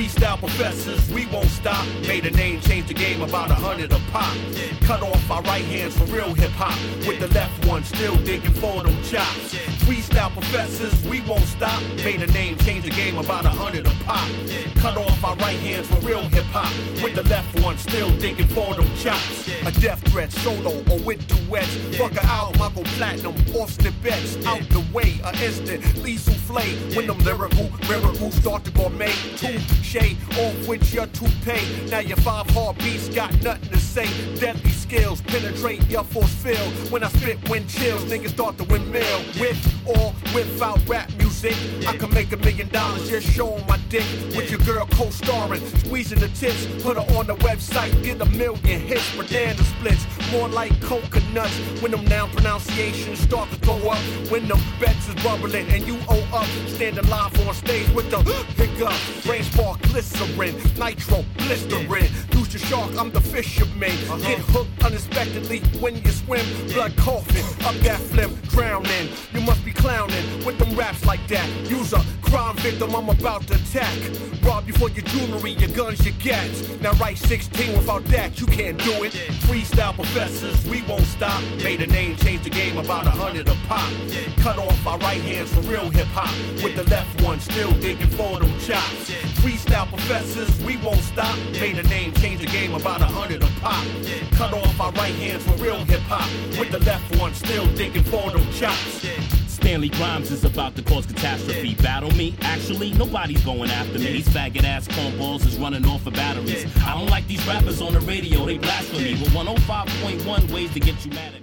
Freestyle professors, we won't stop. Made a name, changed the game, about 100 a pop. Cut off our right hands for real hip-hop. With the left one still digging for them chops. Freestyle professors, we won't stop. Made a name, changed the game, about 100 a pop. Cut off our right hands for real hip-hop. With the left one still digging for them chops. A death threat, solo or with duets. Fuck an album, I go platinum, off snippets. Out the way, an instant, lethal flay. When them lyrical miracles start to gourmet. Touche, off with your toupee. Now your 5 heartbeats got nothing to say. Deadly skills penetrate your force field. When I spit wind chills, niggas start to windmill. With or without rap music, I can make $1 million just showing my dick. With your girl co-starring, squeezing the tips. Put her on the website, get 1 million hits. Banana splits, more like coconuts. When them noun pronunciations start to go up. When them bets is bubbling and you owe up. Standing live on stage with the hiccup. Brain spark, glycerin, nitro, blistering. Use the shark, I'm the fisherman. Get hooked unexpectedly when you swim. Blood coughing, up that phlegm, drowning. You must be clowning with them raps like that. Use a crime victim, I'm about to attack. Rob you for your jewelry, your guns, your gats. Now write 16 without that, you can't do it. Freestyle professors, we won't stop. Made a name, changed the game, about 100 a pop. Cut off our right hands for real hip-hop. With the left one still digging for them chops. Freestyle professors, we won't stop. Made a name, changed the game, about 100 a pop. Cut off our right hands for real hip-hop. With the left one still digging for them chops. Stanley Grimes is about to cause catastrophe. Battle me? Actually, nobody's going after me. These faggot ass cornballs is running off of batteries. I don't like these rappers on the radio, they blasphemy. With 105.1 ways to get you mad at me.